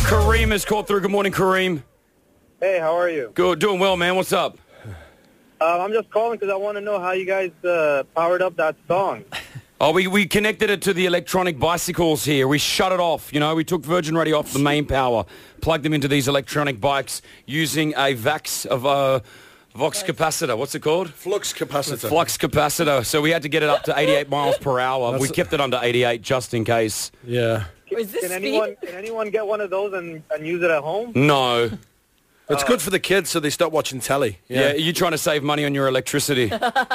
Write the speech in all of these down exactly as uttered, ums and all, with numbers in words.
Kareem has called through. Good morning, Kareem. Hey, how are you? Good, doing well, man. What's up? Uh, I'm just calling because I want to know how you guys uh, powered up that song. Oh, we, we connected it to the electronic bicycles here. We shut it off. You know, we took Virgin Radio off the main power, plugged them into these electronic bikes using a Vax of a Vox capacitor. What's it called? Flux capacitor. Flux capacitor. So we had to get it up to eighty-eight miles per hour. That's we kept it under eighty-eight just in case. Yeah. Can, Is this can speed? anyone can anyone get one of those and, and use it at home? No. It's good for the kids so they stop watching telly. Yeah, you're trying to save money on your electricity.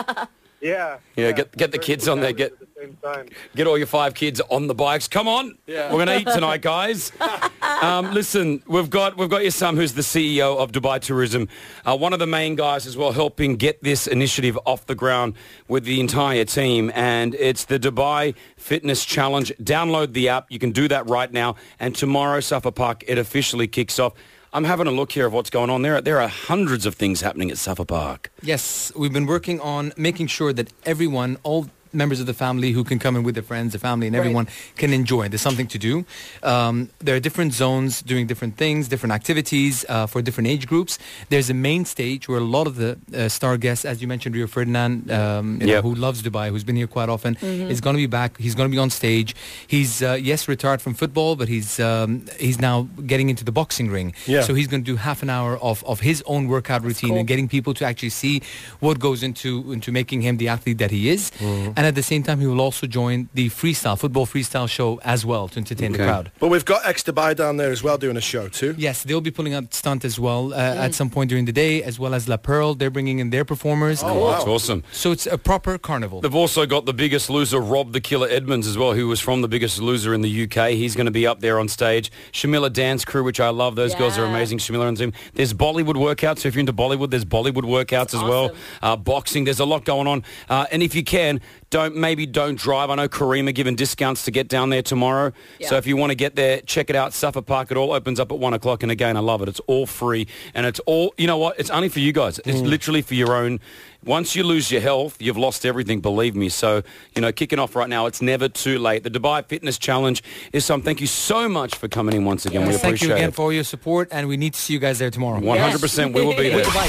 Yeah. Yeah, get get the Very kids good on there. average Get at the same time. get all your five kids on the bikes. Come on, Yeah. we're gonna eat tonight, guys. Um, listen, we've got we've got your son, who's the C E O of Dubai Tourism, uh, one of the main guys as well, helping get this initiative off the ground with the entire team. And it's the Dubai Fitness Challenge. Download the app. You can do that right now. And tomorrow, Safa Park, it officially kicks off. I'm having a look here of what's going on there. There are hundreds of things happening at Safa Park. Yes, we've been working on making sure that everyone, all members of the family who can come in with their friends, the family and everyone can enjoy. There's something to do. Um, there are different zones doing different things, different activities uh, for different age groups. There's a main stage where a lot of the uh, star guests, as you mentioned, Rio Ferdinand, um, you know, Yep. who loves Dubai, who's been here quite often, is going to be back. He's going to be on stage. He's, uh, yes, retired from football, but he's um, he's now getting into the boxing ring. Yeah. So he's going to do half an hour of, of his own workout routine cool. and getting people to actually see what goes into, into making him the athlete that he is. And at the same time, he will also join the freestyle, football freestyle show as well to entertain Okay. the crowd. But we've got X Dubai down there as well doing a show too. Yes, they'll be pulling out stunt as well uh, at some point during the day, as well as La Pearl. They're bringing in their performers. Oh, wow. That's awesome. So it's a proper carnival. They've also got the Biggest Loser, Rob the Killer Edmonds as well, who was from the Biggest Loser in the U K. He's going to be up there on stage. Shamila Dance Crew, which I love. Those girls are Yeah. amazing. Shamila and team. There's Bollywood workouts. So if you're into Bollywood, there's Bollywood workouts as well. awesome. Uh, boxing. There's a lot going on. Uh, and if you can, don't maybe don't drive. I know Kareem are giving discounts to get down there tomorrow. So Yeah. if you want to get there, check it out. Safa Park. It all opens up at one o'clock. And again, I love it. It's all free. And it's all, you know what? It's only for you guys. It's literally for your own. Once you lose your health, you've lost everything, believe me. So, you know, kicking off right now, it's never too late. The Dubai Fitness Challenge is some. Thank you so much for coming in once again. We Yes, thank appreciate you again it. for all your support, and we need to see you guys there tomorrow. one hundred percent we will be there.